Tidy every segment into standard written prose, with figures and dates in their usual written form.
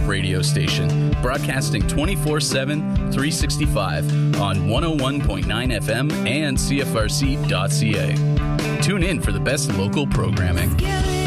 alternative radio station, broadcasting 24/7, 365 on 101.9 FM and CFRC.ca. Tune in for the best local programming.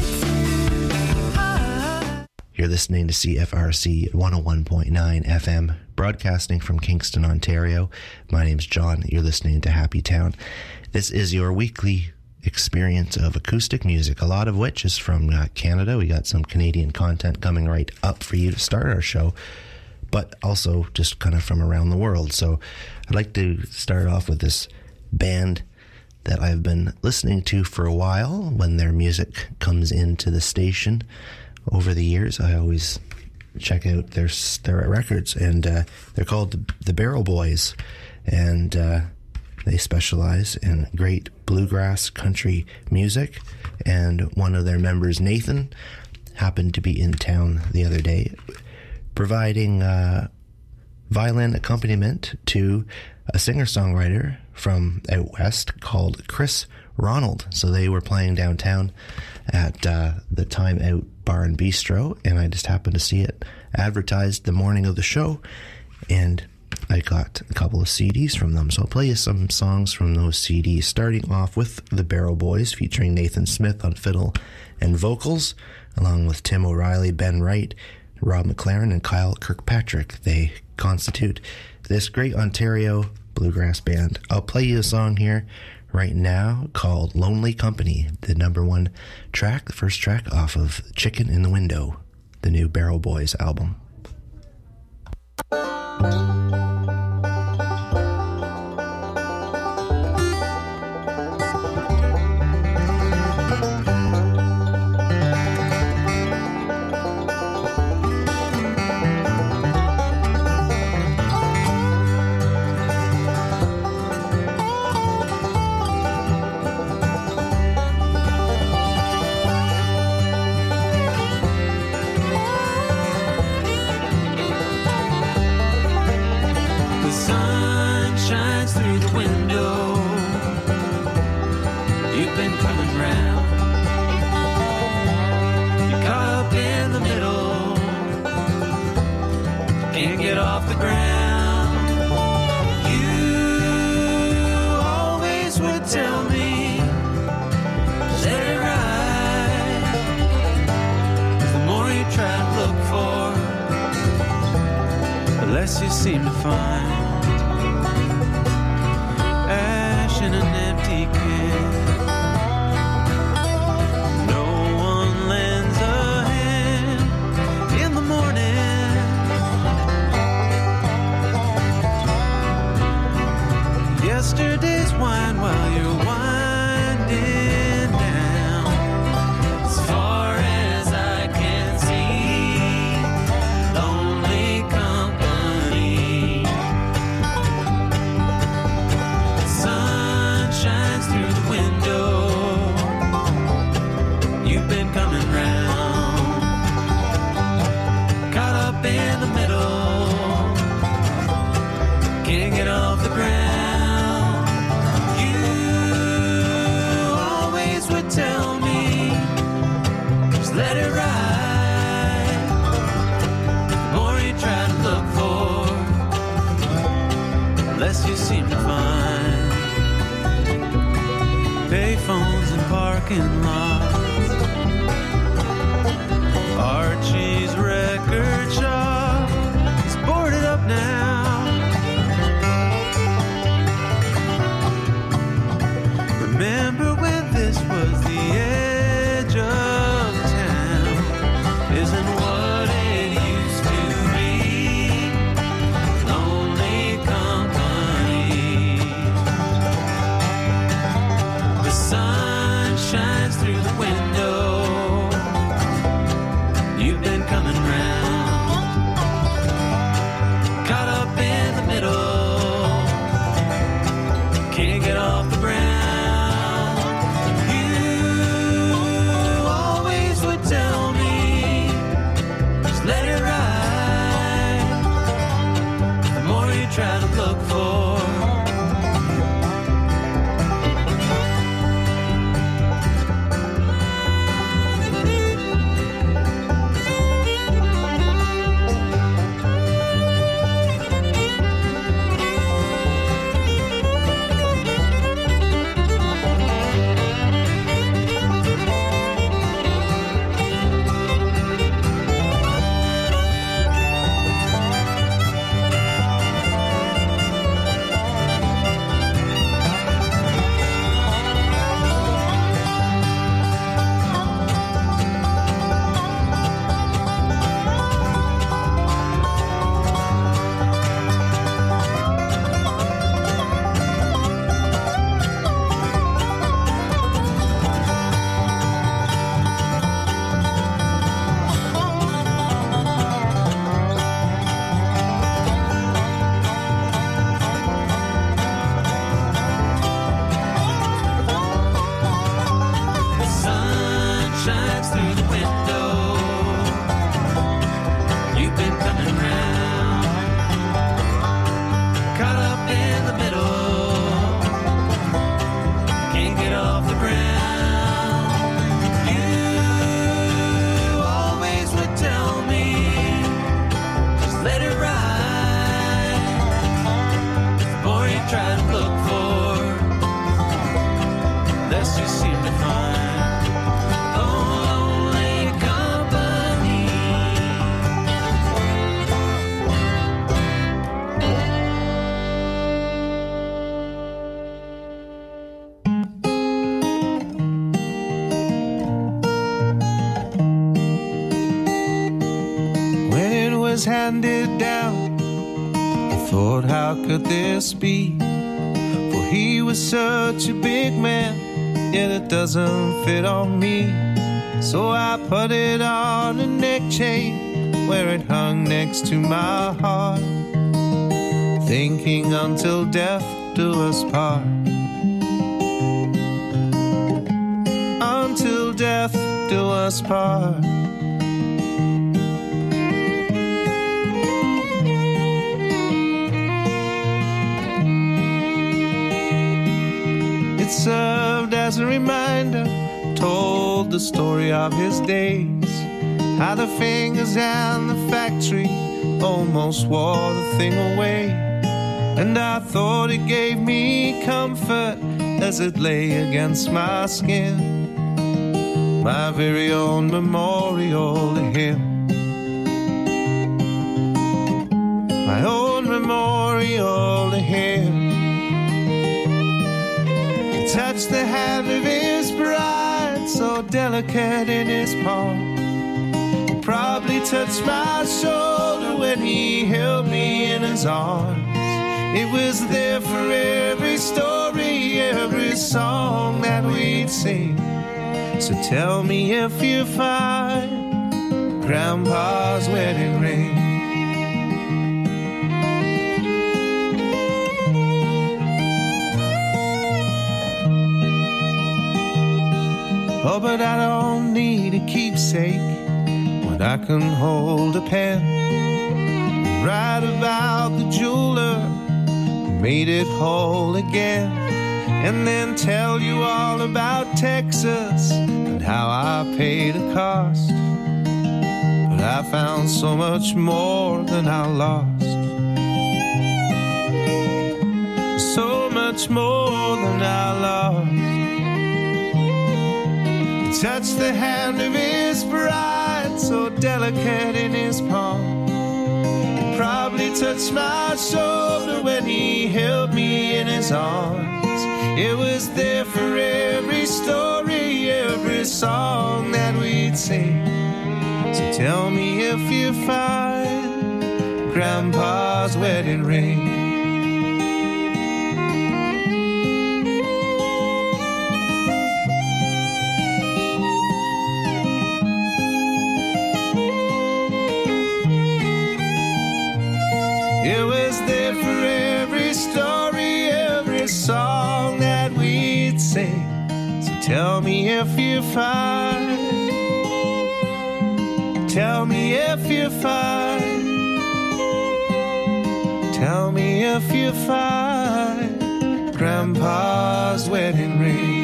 You're listening to CFRC 101.9 FM, broadcasting from Kingston, Ontario. My name's John. You're listening to Happy Town. This is your weekly experience of acoustic music, a lot of which is from Canada. We got some Canadian content coming right up for you to start our show, but also just kind of from around the world. So I'd like to start off with this band that I've been listening to for a while. When their music comes into the station over the years, I always check out their records, and they're called the Barrel Boys, and they specialize in great bluegrass country music. And one of their members, Nathan, happened to be in town the other day providing violin accompaniment to a singer-songwriter from out west called Chris Ronald. So they were playing downtown at the Time Out Bar and Bistro, and I just happened to see it advertised the morning of the show, and I got a couple of CDs from them. So I'll play you some songs from those CDs, starting off with the Barrel Boys, featuring Nathan Smith on fiddle and vocals, along with Tim O'Reilly, Ben Wright, Rob McLaren, and Kyle Kirkpatrick. They constitute this great Ontario bluegrass band. I'll play you a song here right now called Lonely Company, the number one track, the first track off of Chicken in the Window, the new Barrel Boys album. You seem to find ash in an empty can. No one lends a hand in the morning. Yesterday's wine while you're winding down. As far as I can see, lonely company. Sun shines through the window. You've been coming round, caught up in the middle, can't get off the ground. You always would tell me, just let it ride. The more you try to look for, less you seem to find. Payphones and parking lots, Archie's record shop is boarded up now. Remember when this was the edge of town? Isn't what it used to be. Lonely company. The sun shines through the window. You've been coming round, caught up in the middle, can't get off the ground. You always would tell me, just let it ride. The more you try to look for, is handed down. I thought, how could this be? For he was such a big man, yet it doesn't fit on me. So I put it on a neck chain where it hung next to my heart, thinking until death do us part. Until death do us part. It served as a reminder, told the story of his days, how the fingers and the factory almost wore the thing away. And I thought it gave me comfort as it lay against my skin, my very own memorial to him, my own memorial to him. He touched the hand of his bride, so delicate in his palm. He probably touched my shoulder when he held me in his arms. It was there for every story, every song that we'd sing. So tell me if you find Grandpa's wedding ring. Oh, but I don't need a keepsake when I can hold a pen and write about the jeweler who made it whole again, and then tell you all about Texas and how I paid a cost. But I found so much more than I lost, so much more than I lost. He touched the hand of his bride, so delicate in his palm. He probably touched my shoulder when he held me in his arms. It was there for every story, every song that we'd sing. So tell me if you find Grandpa's wedding ring. It was there for every story, every song that we'd sing. So tell me if you find, tell me if you find, tell me if you find Grandpa's wedding ring.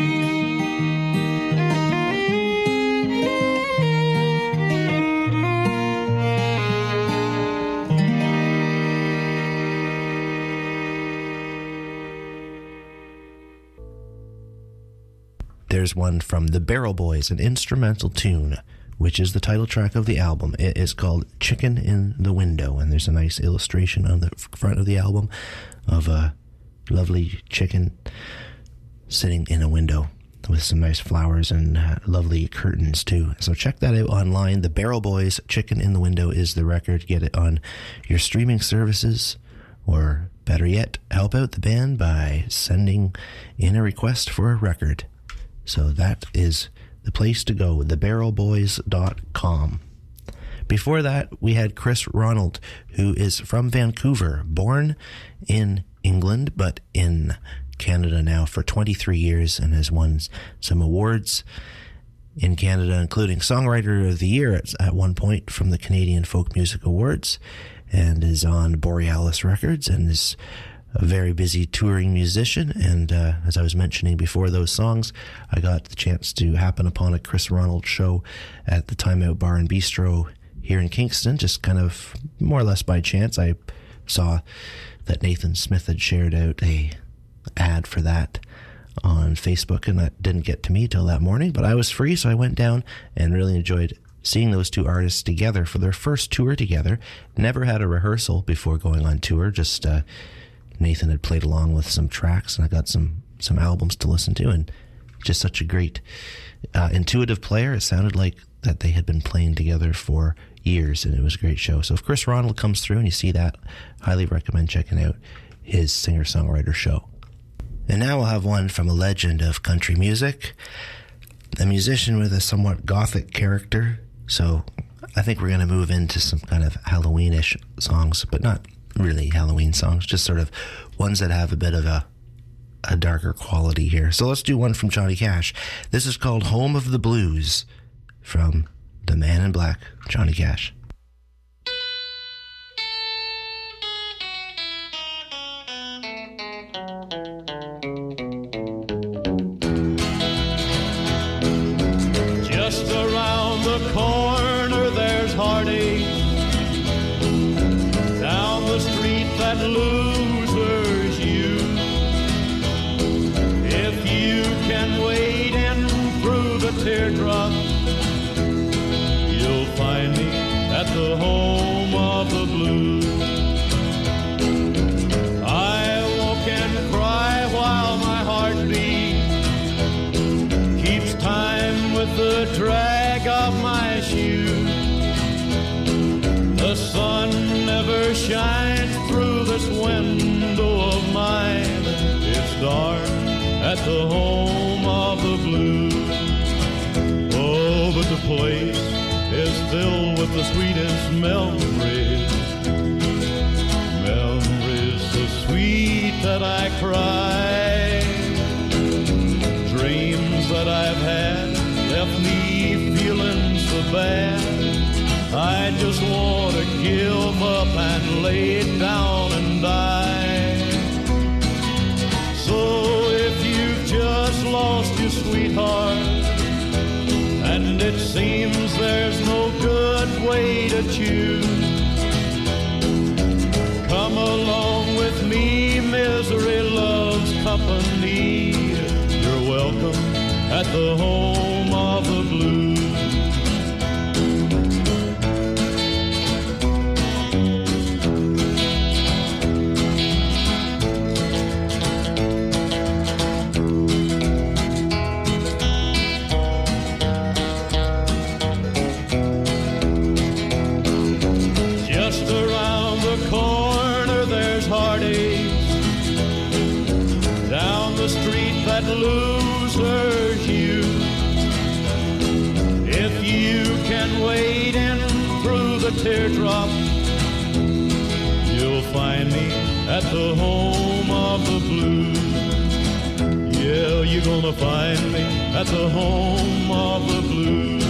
There's one from the Barrel Boys, an instrumental tune, which is the title track of the album. It is called Chicken in the Window, and there's a nice illustration on the front of the album of a lovely chicken sitting in a window with some nice flowers and lovely curtains too. So check that out online. The Barrel Boys, Chicken in the Window is the record. Get it on your streaming services, or better yet, help out the band by sending in a request for a record. So that is the place to go, thebarrelboys.com. Before that, we had Chris Ronald, who is from Vancouver, born in England, but in Canada now for 23 years, and has won some awards in Canada, including Songwriter of the Year at one point from the Canadian Folk Music Awards, and is on Borealis Records, and is a very busy touring musician. And as I was mentioning before those songs, I got the chance to happen upon a Chris Ronald show at the Time Out Bar and Bistro here in Kingston, just kind of more or less by chance. I saw that Nathan Smith had shared out a ad for that on Facebook, and that didn't get to me till that morning, but I was free, so I went down and really enjoyed seeing those two artists together for their first tour together. Never had a rehearsal before going on tour, just Nathan had played along with some tracks, and I got some albums to listen to, and just such a great intuitive player. It sounded like that they had been playing together for years, and it was a great show. So if Chris Ronald comes through and you see that, highly recommend checking out his singer-songwriter show. And now we'll have one from a legend of country music, a musician with a somewhat gothic character. So I think we're going to move into some kind of Halloweenish songs, but not really Halloween songs, just sort of ones that have a bit of a darker quality here. So let's do one from Johnny Cash. This is called Home of the Blues from the Man in Black, Johnny Cash. Just around the corner there's heartache. Down the street that losers you. If you can wade in through the teardrop, you'll find me at the home of the blues. I walk and cry while my heart beats, keeps time with the drag of my shoes. The sun never shines through this window of mine. It's dark at the home of the blues. Oh, but the place is filled with the sweetest memories. Memories so sweet that I cry. Dreams that I've had left me feeling so bad. I just want to give up and lay down and die. So if you've just lost your sweetheart, and it seems there's no good way to choose, come along with me, misery loves company. You're welcome at the home of the blues. That losers you. If you can wade in through the teardrop, you'll find me at the home of the blues. Yeah, you're gonna find me at the home of the blues.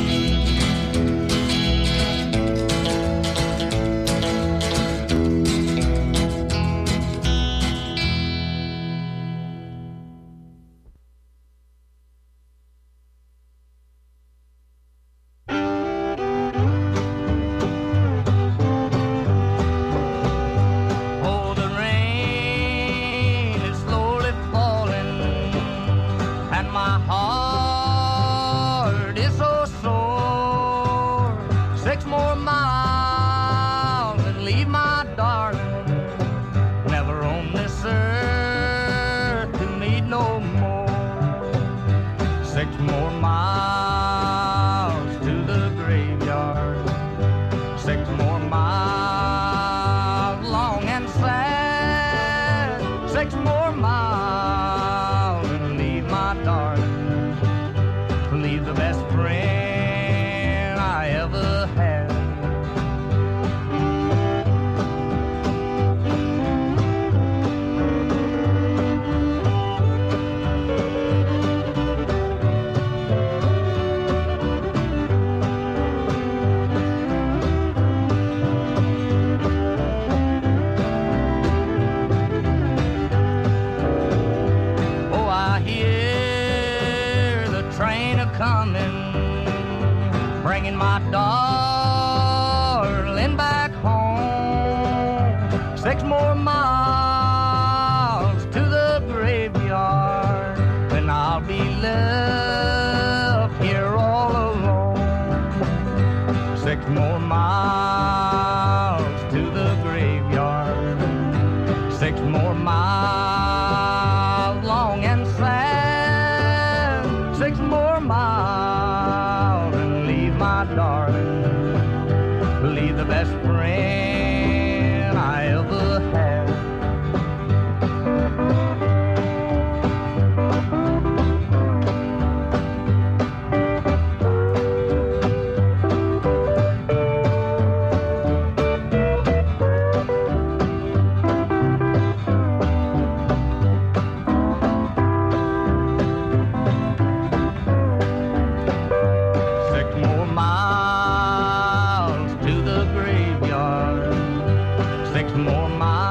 6 more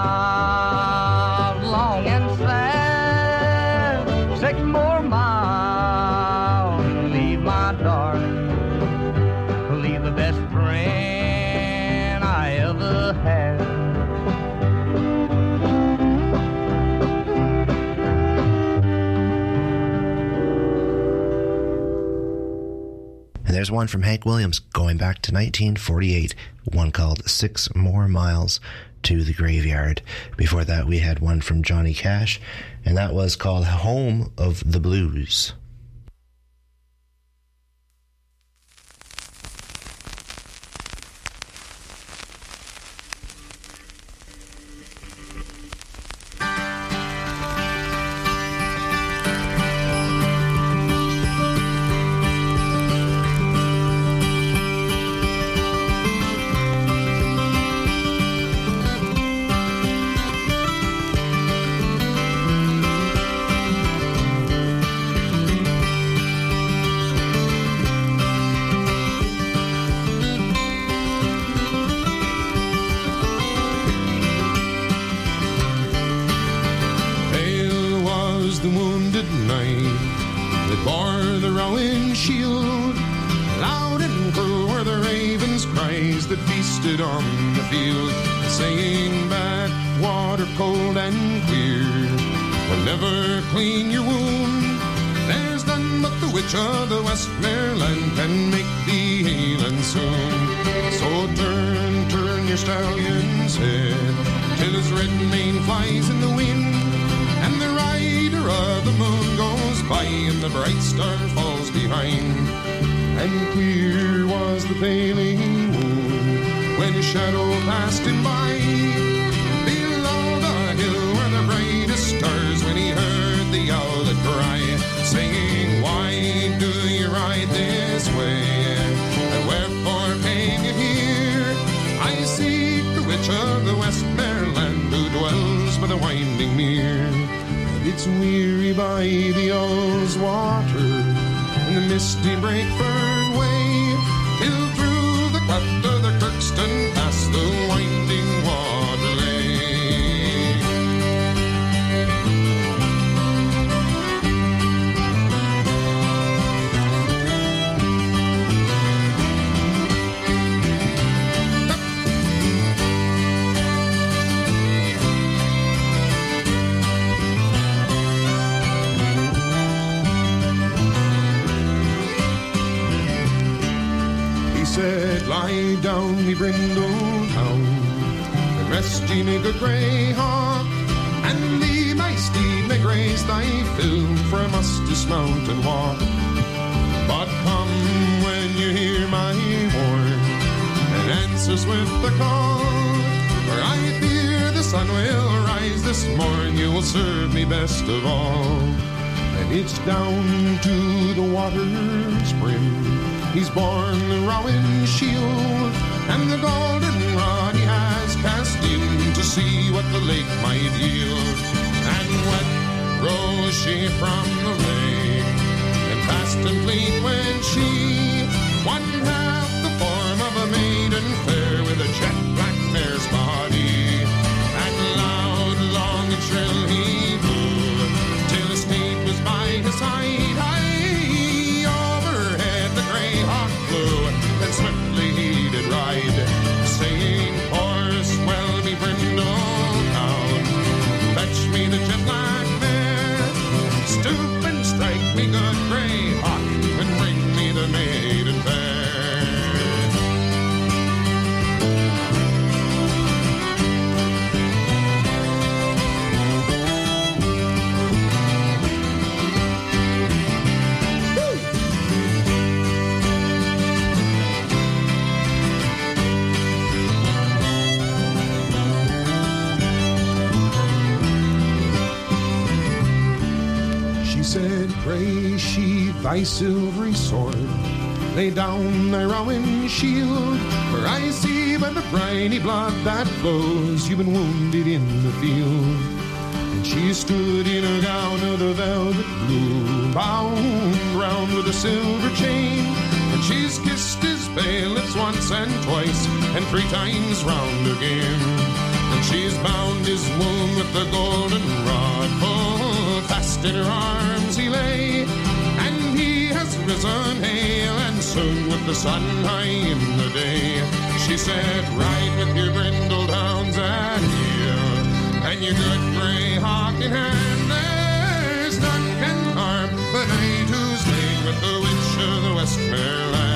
miles long and sad, 6 more miles, leave my darling, leave the best friend I ever had. And there's one from Hank Williams going back to 1948, one called 6 More Miles to the Graveyard. Before that, we had one from Johnny Cash, and that was called Home of the Blues. On the field, singing back water cold and clear will never clean your wound. There's none but the witch of the Westmoreland can make thee healing soon. So turn your stallion's head till his red mane flies in the wind, and the rider of the moon goes by and the bright star falls behind. And clear was the paling moon when his shadow passed him by, below the hill were the brightest stars when he heard the owlet cry, singing, why do you ride this way, and wherefore came you here? I seek the witch of the Westmoreland who dwells by the winding mere, and it's weary by the Owl's water and the misty Breakford way, till through the cleft of the Kirkston past the winding water lay. He said, lie down, me brindle town, and rest ye, me good grey hawk, and thee, my steed, may graze thy fill, for I must dismount and walk. But come when you hear my horn, and answers with the call, for I fear the sun will rise this morn, you will serve me best of all. And it's down to the water's brim he's borne the rowan shield, and the golden rod he has cast in to see what the lake might yield. And wet rose she from the lake, and fast and fleet went she, one half the form of a maiden fair, with a jet black mare's body. And loud, long and shrill he blew, till his steed was by his side. And swiftly he did ride, saying, horse, well, me brindle down, fetch me the jet black mare, stoop and strike me good grey hawk, and bring me the maiden fair. Said, pray sheathe thy silvery sword, lay down thy rowan shield, for I see by the briny blood that flows you've been wounded in the field. And she stood in her gown of the velvet blue, bound round with a silver chain, and she's kissed his pale lips once and twice, and 3 times round again. And She's bound his wound with the golden rod, hold fast in her arms he lay, and he has risen hale and soon with the sun high in the day. She said, ride with your brindled hounds and your good grey hawk in hand. There's none can harm the knight who's laid with the witch of the Westmerland.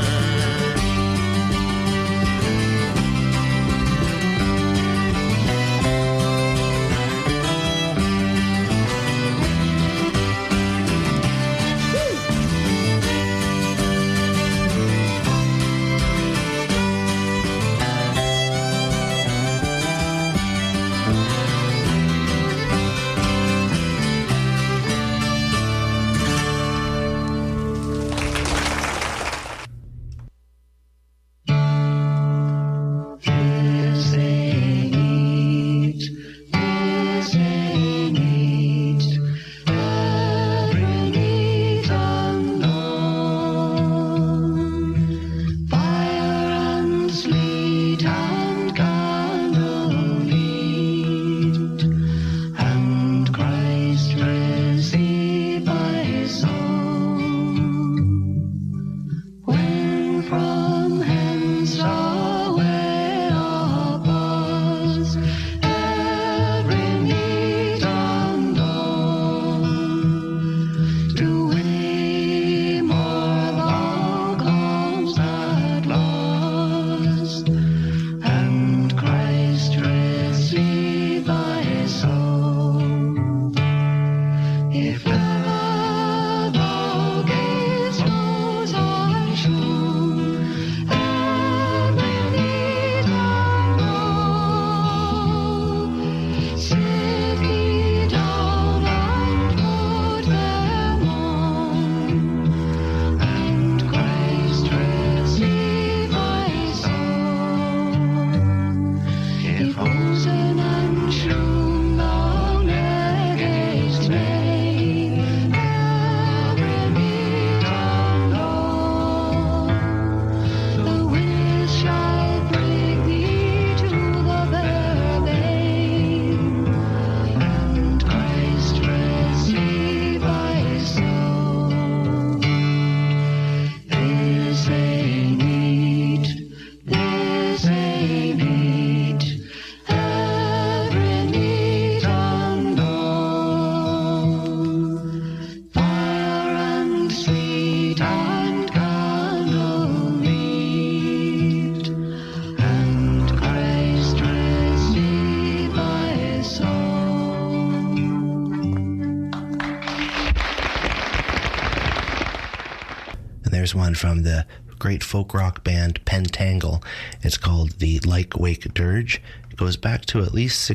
One from the great folk rock band Pentangle. It's called the Lyke Wake Dirge. It goes back to at least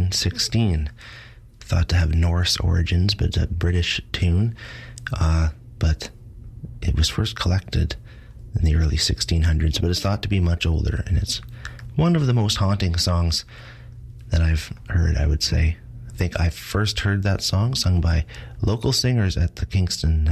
1616. Thought to have Norse origins, but a British tune. But it was first collected in the early 1600s, but it's thought to be much older, and it's one of the most haunting songs that I've heard, I would say. I think I first heard that song sung by local singers at the Kingston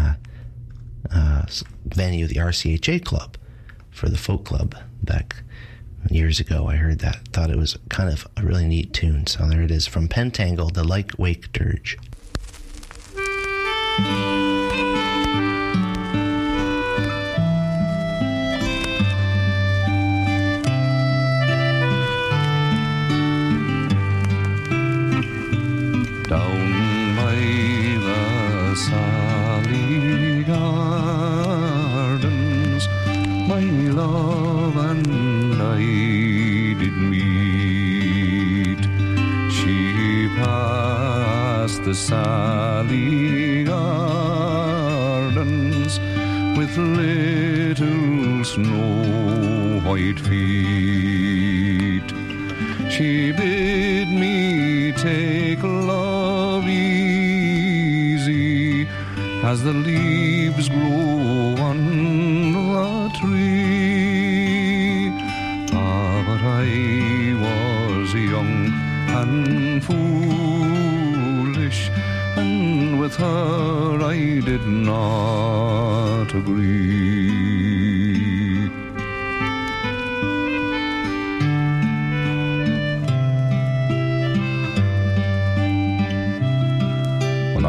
venue, the RCHA Club, for the folk club back years ago. I heard that, thought it was kind of a really neat tune. So there it is from Pentangle, the Lyke Wake Dirge. Down by the Sally Gardens, my love and I did meet. She passed the Sally Gardens with little snow white feet. She bid me take love easy as the leaves grow on the tree. Ah, but I was young and foolish, and with her I did not agree.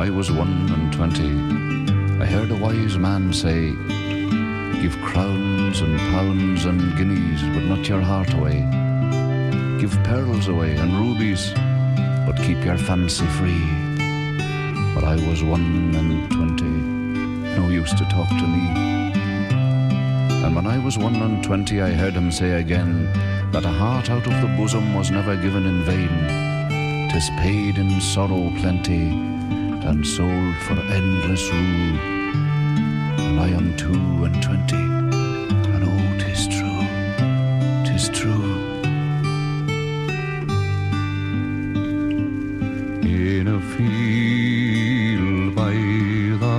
I was 21, I heard a wise man say, give crowns and pounds and guineas, but not your heart away. Give pearls away and rubies, but keep your fancy free. But I was 21, no use to talk to me. And when I was 21, I heard him say again, that a heart out of the bosom was never given in vain. 'Tis paid in sorrow plenty, and sold for endless rue. And I am 22, and oh, 'tis true, 'tis true. In a field by the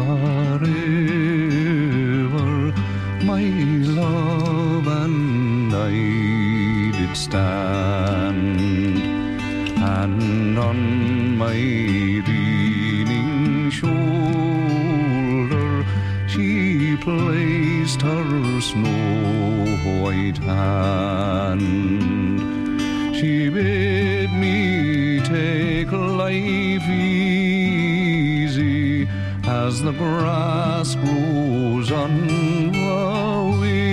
river, my love and I did stand, and on my leaning shoulder she placed her snow-white hand. She bid me take life easy as the grass grows on the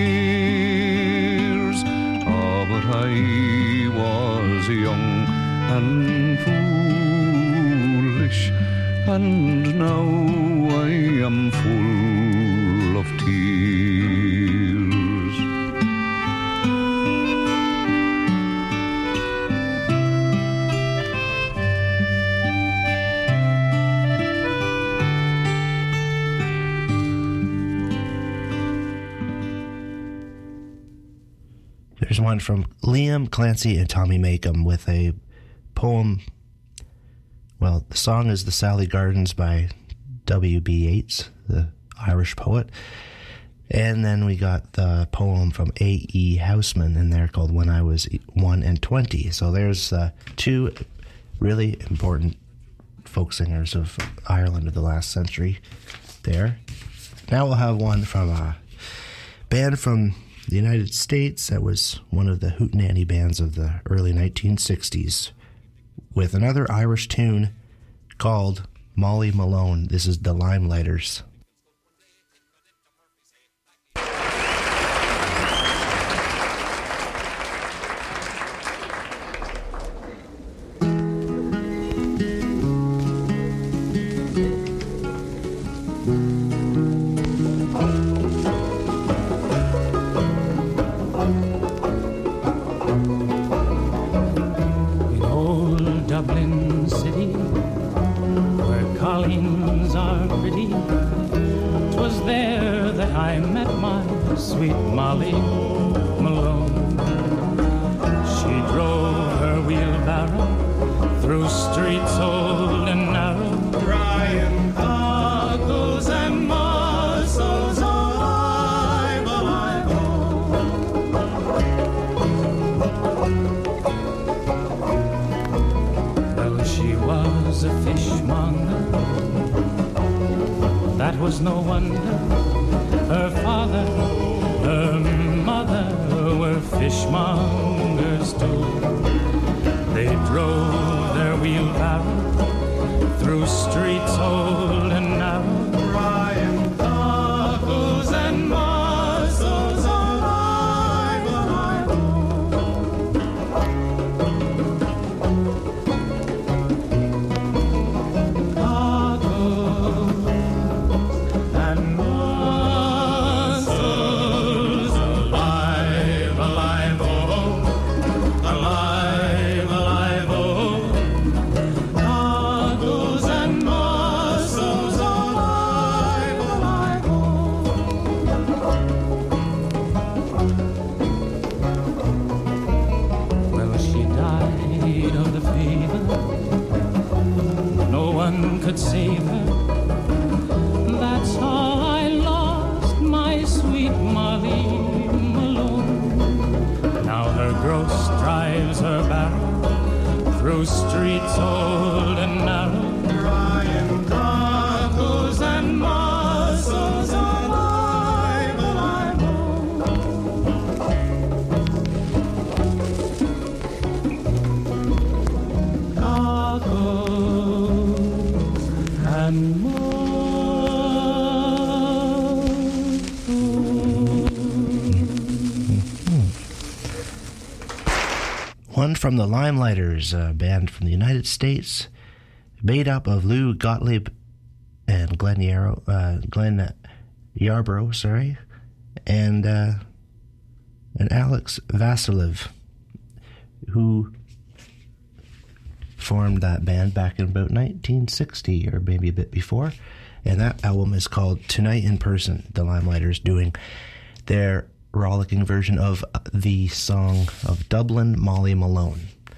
weirs. Oh, but I was young and foolish, and now I am full of tears. There's one from Liam Clancy and Tommy Makem with a poem. Well, the song is The Sally Gardens by W.B. Yeats, the Irish poet. And then we got the poem from A.E. Houseman in there called When I Was 21. So there's two really important folk singers of Ireland of the last century there. Now we'll have one from a band from the United States that was one of the hootenanny bands of the early 1960s with another Irish tune called Molly Malone. This is the Limelighters. Sweet Molly Malone. She drove her wheelbarrow through streets old and narrow, crying cockles and mussels alive, alive, well, she was a fishmonger, that was no wonder. Her father, her mother were fishmongers too. They drove their wheelbarrow through streets old and narrow, crying cockles and mussels alive, alive, cockles and could save her. That's how I lost my sweet Molly Malone. Now her gross drives her barrow through streets old and narrow, crying cockles and mussels alive, alive, cockles and Sound from the Limelighters, a band from the United States, made up of Lou Gottlieb and Glenn Yarbrough, and Alex Vasilev, who formed that band back in about 1960 or maybe a bit before. And that album is called Tonight in Person. The Limelighters doing their rollicking version of the song of Dublin, Molly Malone.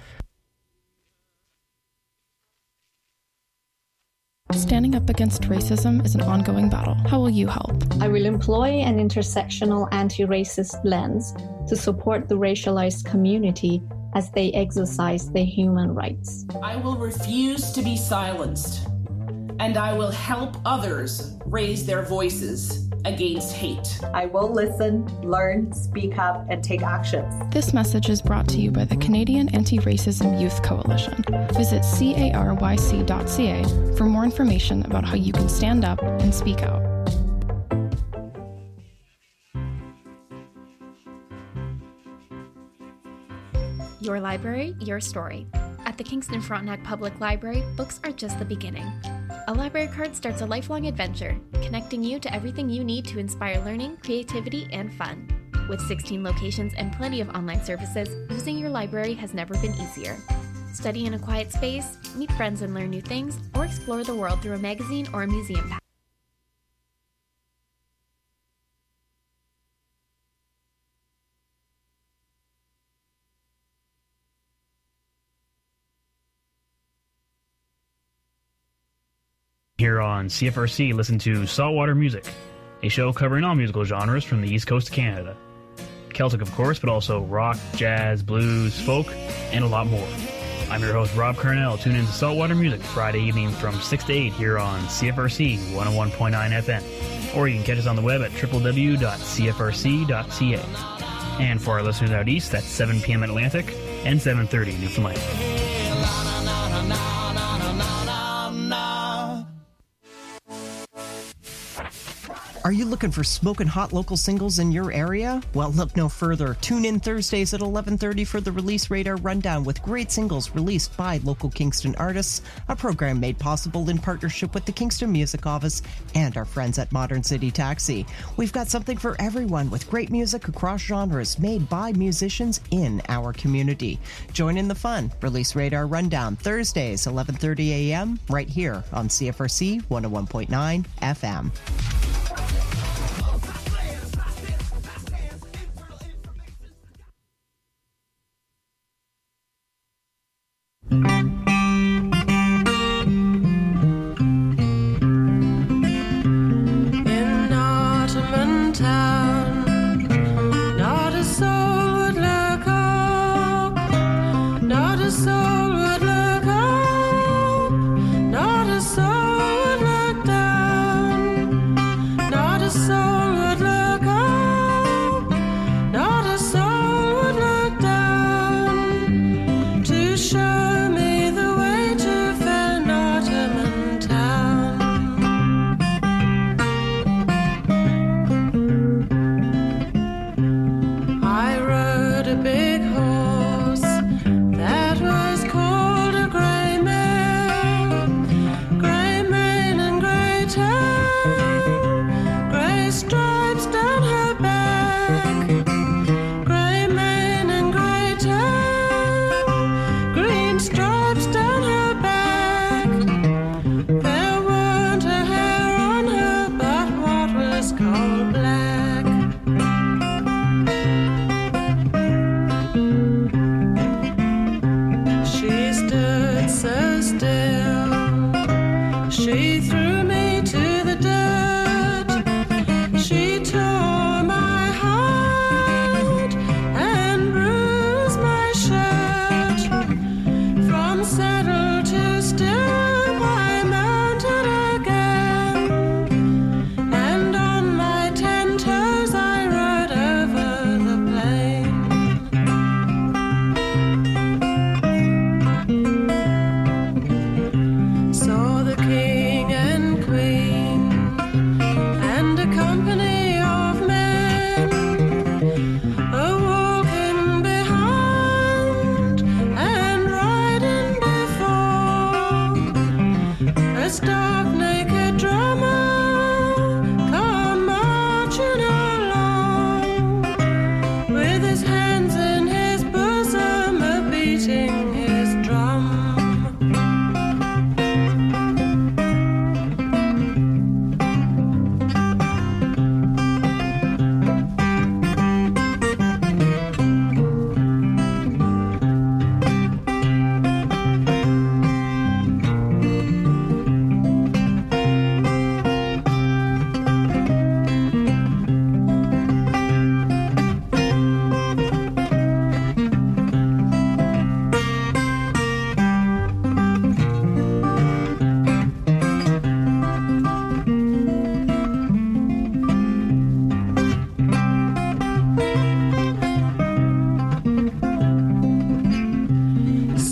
Standing up against racism is an ongoing battle. How will you help? I will employ an intersectional anti-racist lens to support the racialized community as they exercise their human rights. I will refuse to be silenced, and I will help others raise their voices against hate. I will listen, learn, speak up, and take actions. This message is brought to you by the Canadian Anti-Racism Youth Coalition. Visit caryc.ca for more information about how you can stand up and speak out. Your library, your story. At the Kingston Frontenac Public Library, books are just the beginning. A library card starts a lifelong adventure, connecting you to everything you need to inspire learning, creativity, and fun. With 16 locations and plenty of online services, using your library has never been easier. Study in a quiet space, meet friends and learn new things, or explore the world through a magazine or a museum pack. Here on CFRC, listen to Saltwater Music, a show covering all musical genres from the East Coast of Canada. Celtic, of course, but also rock, jazz, blues, folk, and a lot more. I'm your host, Rob Carnell. Tune in to Saltwater Music Friday evening from 6 to 8 here on CFRC 101.9 FM. Or you can catch us on the web at www.cfrc.ca. And for our listeners out east, that's 7 p.m. Atlantic and 7:30 Newfoundland. Are you looking for smoking hot local singles in your area? Well, look no further. Tune in Thursdays at 11:30 for the Release Radar Rundown with great singles released by local Kingston artists, a program made possible in partnership with the Kingston Music Office and our friends at Modern City Taxi. We've got something for everyone with great music across genres made by musicians in our community. Join in the fun. Release Radar Rundown Thursdays 11:30 a.m. right here on CFRC 101.9 FM.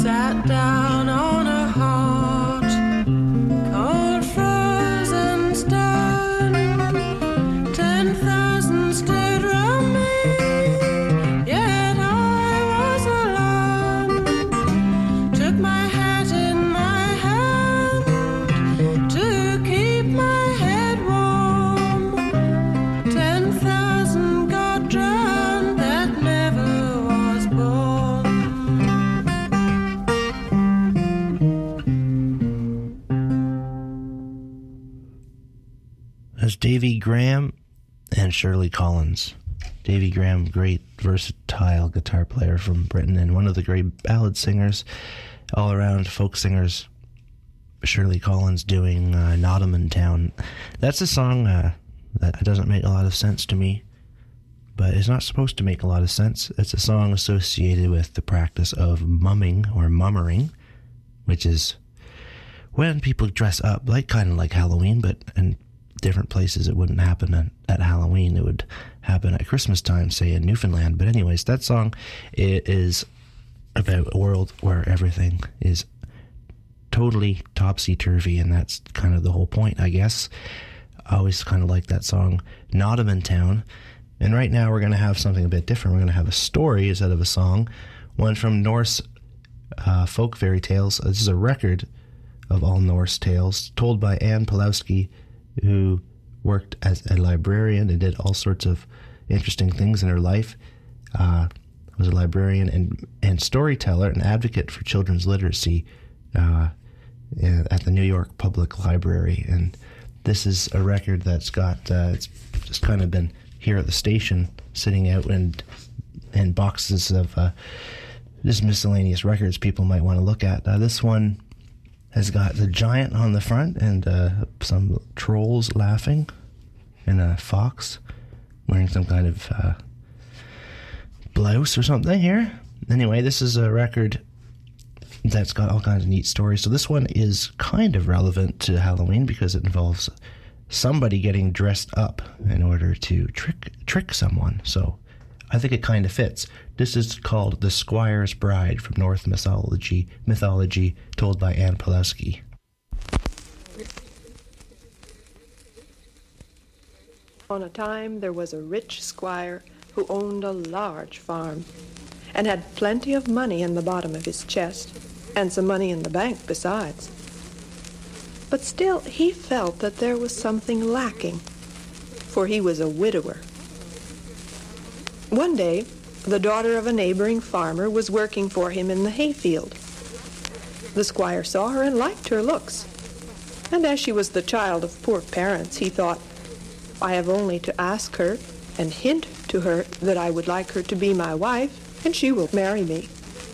sat down on a hot, cold, frozen stone. 10,000 stood round me, yet I was alone. Took my hat in my hand to keep my head warm. 10,000 got drowned that never was born. That's Davy Graham and Shirley Collins. Davy Graham, great versatile guitar player from Britain and one of the great ballad singers, all-around folk singers. Shirley Collins doing Nottingham Town. That's a song that doesn't make a lot of sense to me, but it's not supposed to make a lot of sense. It's a song associated with the practice of mumming or mummering, which is when people dress up, kind of like Halloween, but in different places it wouldn't happen at Halloween. It would happen at Christmas time, say in Newfoundland. But anyways, that song is about a world where everything is totally topsy-turvy, and that's kind of the whole point, I guess. I always kind of like that song, Nottingham Town. And right now we're going to have something a bit different. We're going to have a story instead of a song, one from Norse folk fairy tales. This is a record of all Norse tales told by Anne Pulowski, who worked as a librarian and did all sorts of interesting things in her life. Was a librarian and storyteller and advocate for children's literacy at the New York Public Library. And this is a record that's got, it's just kind of been here at the station, sitting out in boxes of just miscellaneous records people might want to look at. This one has got the giant on the front and some trolls laughing and a fox wearing some kind of blouse or something here. Anyway, this is a record that's got all kinds of neat stories. So this one is kind of relevant to Halloween because it involves somebody getting dressed up in order to trick someone. So I think it kind of fits. This is called The Squire's Bride from Norse mythology told by Anne Pulowski. On a time there was a rich squire who owned a large farm and had plenty of money in the bottom of his chest and some money in the bank besides. But still he felt that there was something lacking, for he was a widower. One day, the daughter of a neighboring farmer was working for him in the hayfield. The squire saw her and liked her looks, and as she was the child of poor parents, he thought, I have only to ask her and hint to her that I would like her to be my wife, and she will marry me.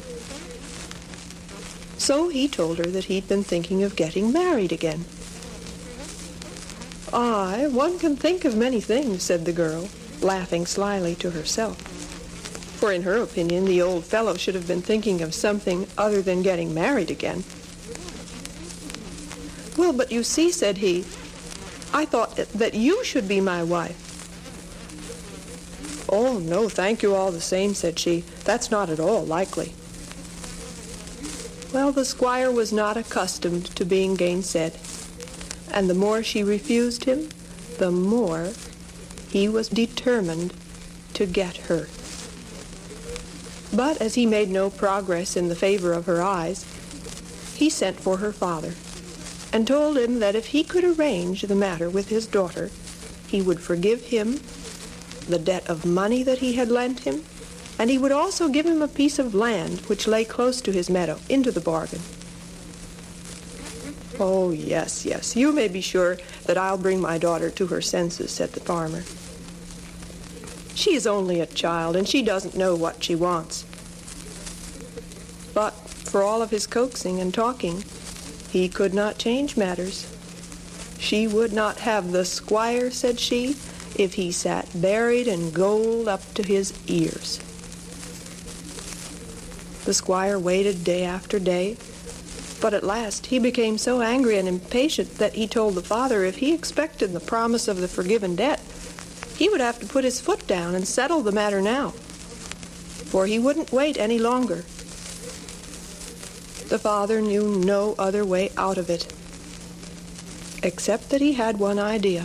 So he told her that he'd been thinking of getting married again. Aye, one can think of many things, said the girl, laughing slyly to herself. For in her opinion, the old fellow should have been thinking of something other than getting married again. Well, but you see, said he, I thought that you should be my wife. Oh, no, thank you all the same, said she. That's not at all likely. Well, the squire was not accustomed to being gainsaid, and the more she refused him, the more he was determined to get her. But as he made no progress in the favor of her eyes, he sent for her father and told him that if he could arrange the matter with his daughter, he would forgive him the debt of money that he had lent him, and he would also give him a piece of land which lay close to his meadow, into the bargain. Oh, yes, yes, you may be sure that I'll bring my daughter to her senses, said the farmer. She is only a child, and she doesn't know what she wants. But for all of his coaxing and talking, he could not change matters. She would not have the squire, said she, if he sat buried in gold up to his ears. The squire waited day after day, but at last he became so angry and impatient that he told the father if he expected the promise of the forgiven debt, he would have to put his foot down and settle the matter now, for he wouldn't wait any longer. The father knew no other way out of it, except that he had one idea.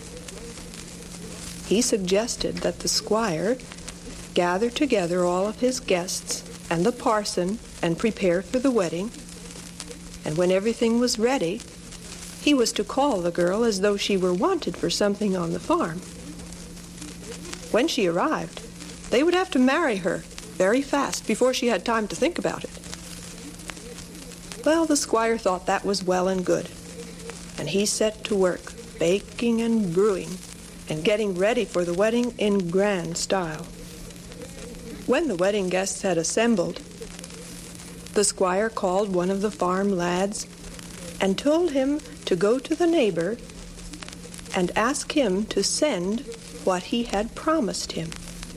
He suggested that the squire gather together all of his guests and the parson and prepare for the wedding, and when everything was ready, he was to call the girl as though she were wanted for something on the farm. When she arrived, they would have to marry her very fast before she had time to think about it. Well, the squire thought that was well and good, and he set to work baking and brewing and getting ready for the wedding in grand style. When the wedding guests had assembled, the squire called one of the farm lads and told him to go to the neighbor and ask him to send what he had promised him.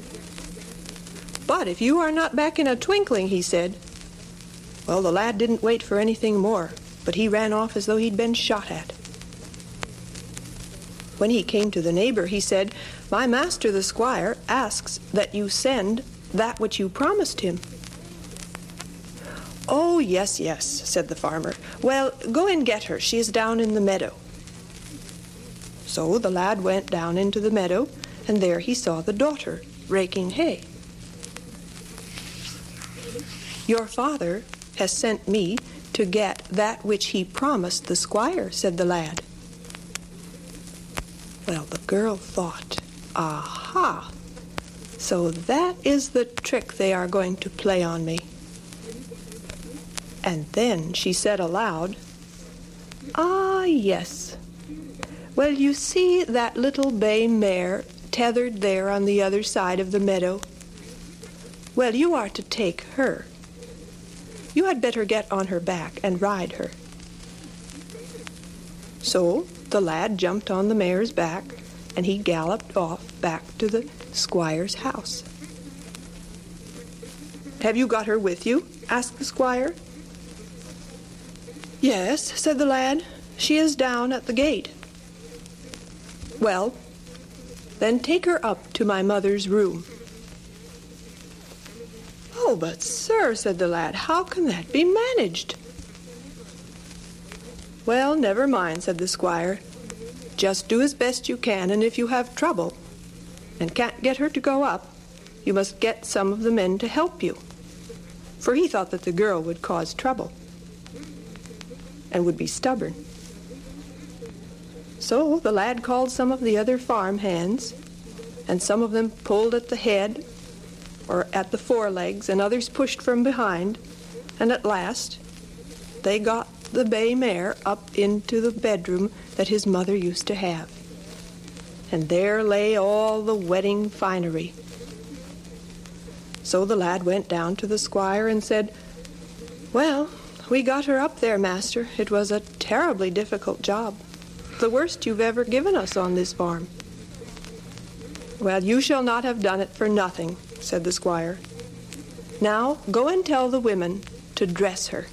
"But if you are not back in a twinkling," he said. Well, the lad didn't wait for anything more, but he ran off as though he'd been shot at. When he came to the neighbor, he said, "My master, the squire, asks that you send that which you promised him." "Oh, yes, yes," said the farmer. "Well, go and get her. She is down in the meadow." So the lad went down into the meadow, and there he saw the daughter raking hay. "Your father has sent me to get that which he promised the squire," said the lad. Well, the girl thought, "Aha! So that is the trick they are going to play on me." And then she said aloud, "Ah, yes. Well, you see that little bay mare tethered there on the other side of the meadow? Well, you are to take her. You had better get on her back and ride her." So the lad jumped on the mare's back, and he galloped off back to the squire's house. "Have you got her with you?" asked the squire. "Yes," said the lad. "She is down at the gate." "Well, then take her up to my mother's room." "Oh, but sir," said the lad, "how can that be managed?" "Well, never mind," said the squire. "Just do as best you can, and if you have trouble and can't get her to go up, you must get some of the men to help you." For he thought that the girl would cause trouble and would be stubborn. So the lad called some of the other farm hands, and some of them pulled at the head or at the forelegs, and others pushed from behind, and at last they got the bay mare up into the bedroom that his mother used to have. And there lay all the wedding finery. So the lad went down to the squire and said, "Well, we got her up there, master. It was a terribly difficult job, the worst you've ever given us on this farm." "Well, you shall not have done it for nothing," said the squire. "Now go and tell the women to dress her."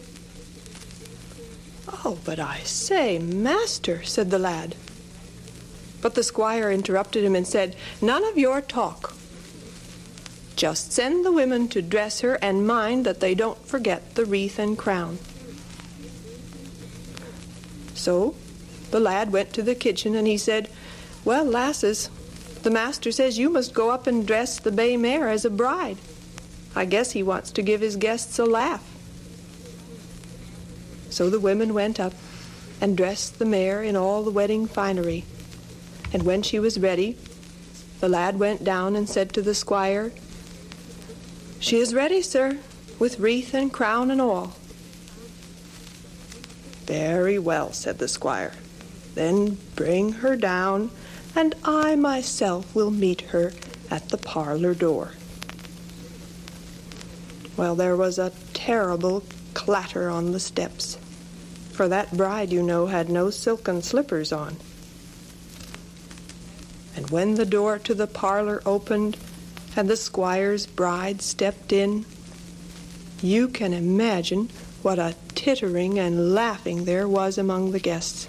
"Oh, but I say, master," said the lad. But the squire interrupted him and said, "None of your talk. Just send the women to dress her, and mind that they don't forget the wreath and crown." So the lad went to the kitchen, and he said, "Well, lasses, the master says you must go up and dress the bay mare as a bride. I guess he wants to give his guests a laugh." So the women went up and dressed the mare in all the wedding finery. And when she was ready, the lad went down and said to the squire, "She is ready, sir, with wreath and crown and all." "Very well," said the squire. "Then bring her down, and I myself will meet her at the parlor door." Well, there was a terrible clatter on the steps, for that bride, you know, had no silken slippers on. And when the door to the parlor opened and the squire's bride stepped in, you can imagine what a tittering and laughing there was among the guests.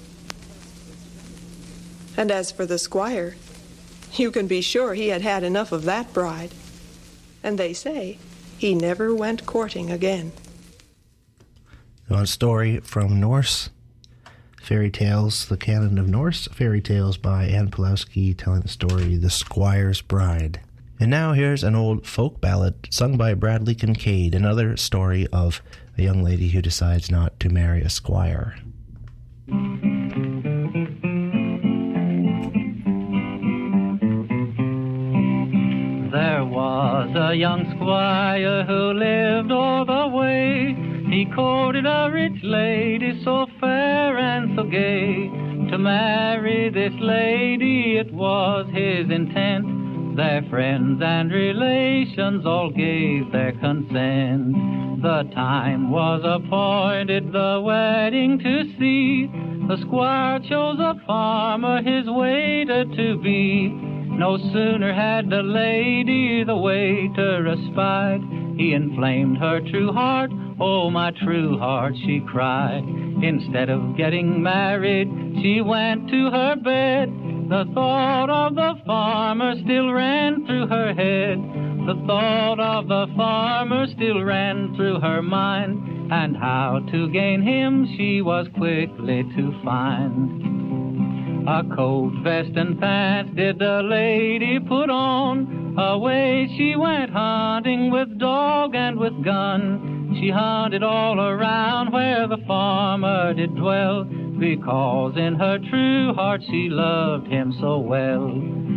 And as for the squire, you can be sure he had had enough of that bride. And they say he never went courting again. A story from Norse Fairy Tales, the Canon of Norse Fairy Tales by Anne Pulowski, telling the story The Squire's Bride. And now here's an old folk ballad sung by Bradley Kincaid, another story of a young lady who decides not to marry a squire. There was a young squire who lived all the way. He courted a rich lady so fair and so gay. To marry this lady it was his intent. Their friends and relations all gave their consent. The time was appointed the wedding to see. The squire chose a farmer his waiter to be. No sooner had the lady the waiter espied, he inflamed her true heart, oh my true heart, she cried. Instead of getting married, she went to her bed. The thought of the farmer still ran through her head. The thought of the farmer still ran through her mind, and how to gain him she was quickly to find. A coat, vest, and pants did the lady put on. Away she went hunting with dog and with gun. She hunted all around where the farmer did dwell, because in her true heart she loved him so well.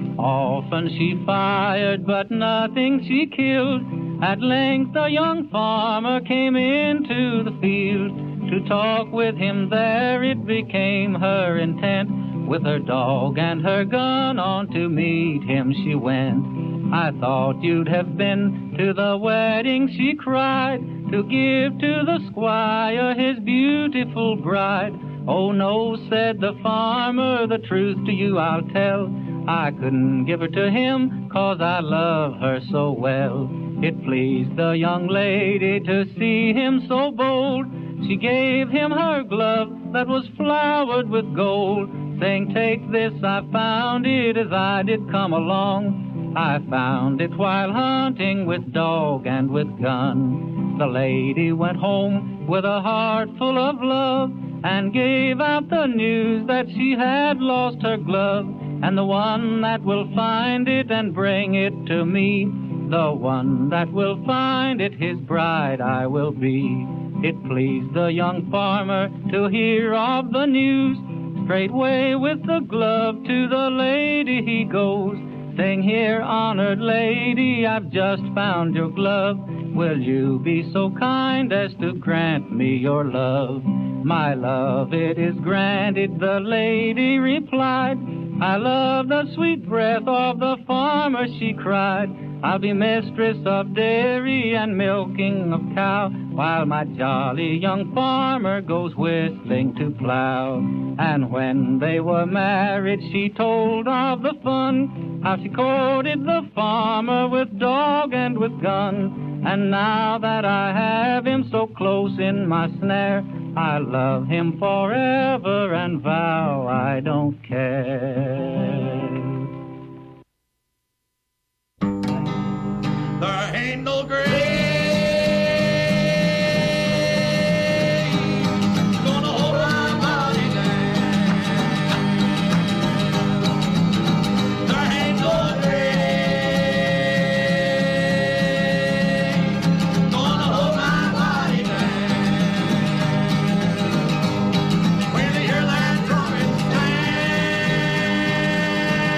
Often she fired, but nothing she killed. At length the young farmer came into the field. To talk with him there it became her intent. With her dog and her gun on to meet him she went. I thought you'd have been to the wedding, she cried, to give to the squire his beautiful bride. Oh no, said the farmer, the truth to you I'll tell. I couldn't give her to him, 'cause I love her so well. It pleased the young lady to see him so bold. She gave him her glove that was flowered with gold, saying, take this, I found it as I did come along. I found it while hunting with dog and with gun. The lady went home with a heart full of love, and gave out the news that she had lost her glove. And the one that will find it and bring it to me, the one that will find it, his bride I will be. It pleased the young farmer to hear of the news. Straightway with the glove to the lady he goes, saying, here, honored lady, I've just found your glove. Will you be so kind as to grant me your love? My love, it is granted, the lady replied. I love the sweet breath of the farmer, she cried. I'll be mistress of dairy and milking of cow, while my jolly young farmer goes whistling to plow. And when they were married, she told of the fun, how she courted the farmer with dog and with gun. And now that I have him so close in my snare, I love him forever and vow I don't care. There ain't no grave gonna hold my body down. There ain't no grave gonna hold my body down. When they hear that trumpet sound,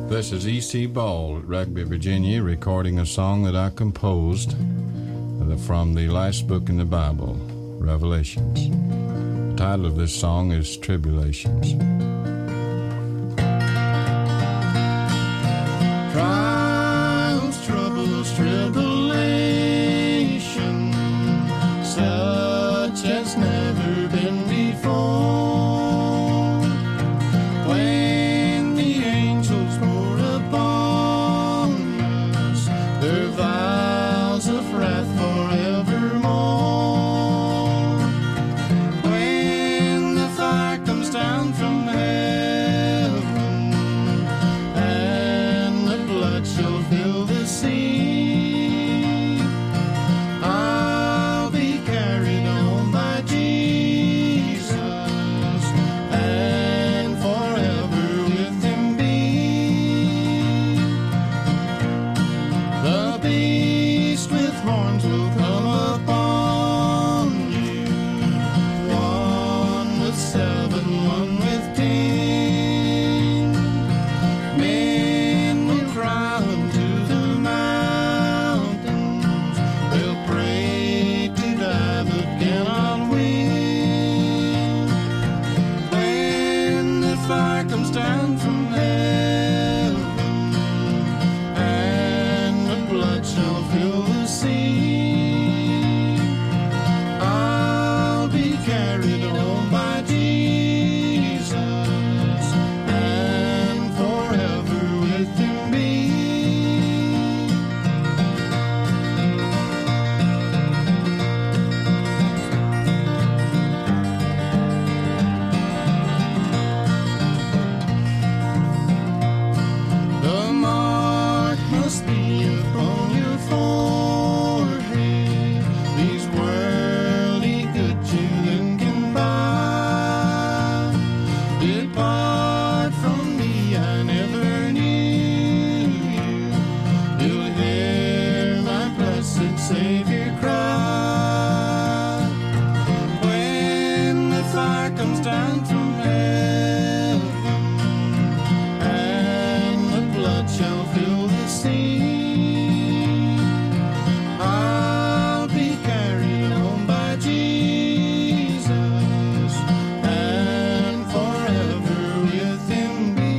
This is E.C. Ball at Rugby, Virginia, recording a song that I composed from the last book in the Bible, Revelations. The title of this song is Tribulations. Trials, troubles, tribulation, such as never been before. When the angels pour upon us their vials of wrath forevermore. When the fire comes down from heaven and the blood shall fill the sea, I'll be carried on by Jesus and forever with him be. The beast with horns will come upon you, one with 7, one with 10. Men will cry unto the mountains, they'll pray to die but cannot win. When the fire comes down from heaven and the blood shall fill the sea, I'll be carried on by Jesus and forever with him be. The mark must be upon your forehead. These worldly goods you then can buy. Depart from me, I never knew you. You'll hear my blessed Savior cry. When the fire comes down from heaven and the blood shall fill the sea, I'll be carried on by Jesus and forever with him be.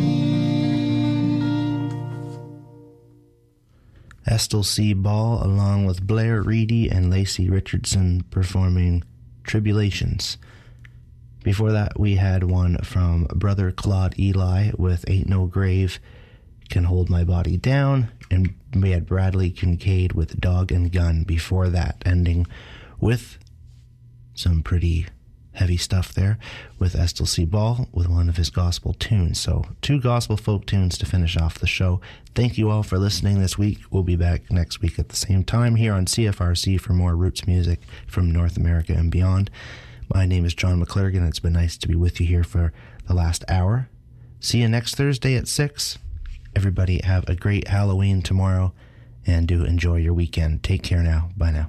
Estill C. Ball along with Blair Reedy and Lacey Richardson performing Tribulations. Before that, we had one from Brother Claude Eli with Ain't No Grave Can Hold My Body Down, and we had Bradley Kincaid with Dog and Gun before that, ending with some pretty heavy stuff there with Estill C. Ball with one of his gospel tunes. So 2 gospel folk tunes to finish off the show. Thank you all for listening this week. We'll be back next week at the same time here on CFRC for more roots music from North America and beyond. My name is John McClurgan. It's been nice to be with you here for the last hour. See you next Thursday at 6. Everybody have a great Halloween tomorrow and do enjoy your weekend. Take care now. Bye now.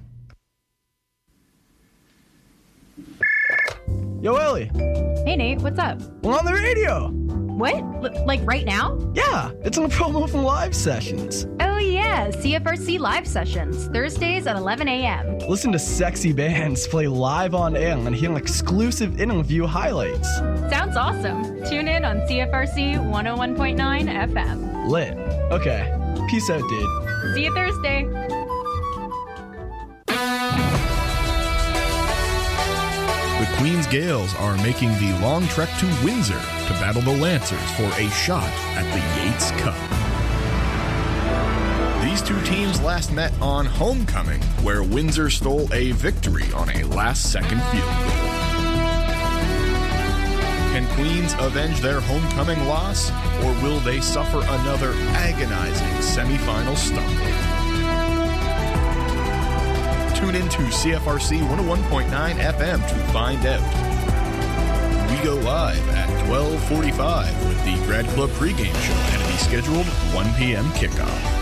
Yo, Ellie. Hey, Nate, what's up? We're on the radio. What? Like right now? Yeah, it's on a promo from Live Sessions. Oh, yeah, CFRC Live Sessions, Thursdays at 11 a.m. Listen to sexy bands play live on air and hear exclusive interview highlights. Sounds awesome. Tune in on CFRC 101.9 FM. Lit. Okay. Peace out, dude. See you Thursday. The Queen's Gales are making the long trek to Windsor to battle the Lancers for a shot at the Yates Cup. These 2 teams last met on Homecoming, where Windsor stole a victory on a last-second field goal. Can Queens avenge their homecoming loss, or will they suffer another agonizing semifinal stumble? Tune in to CFRC 101.9 FM to find out. We go live at 12:45 with the Grad Club pregame show and a scheduled 1 p.m. kickoff.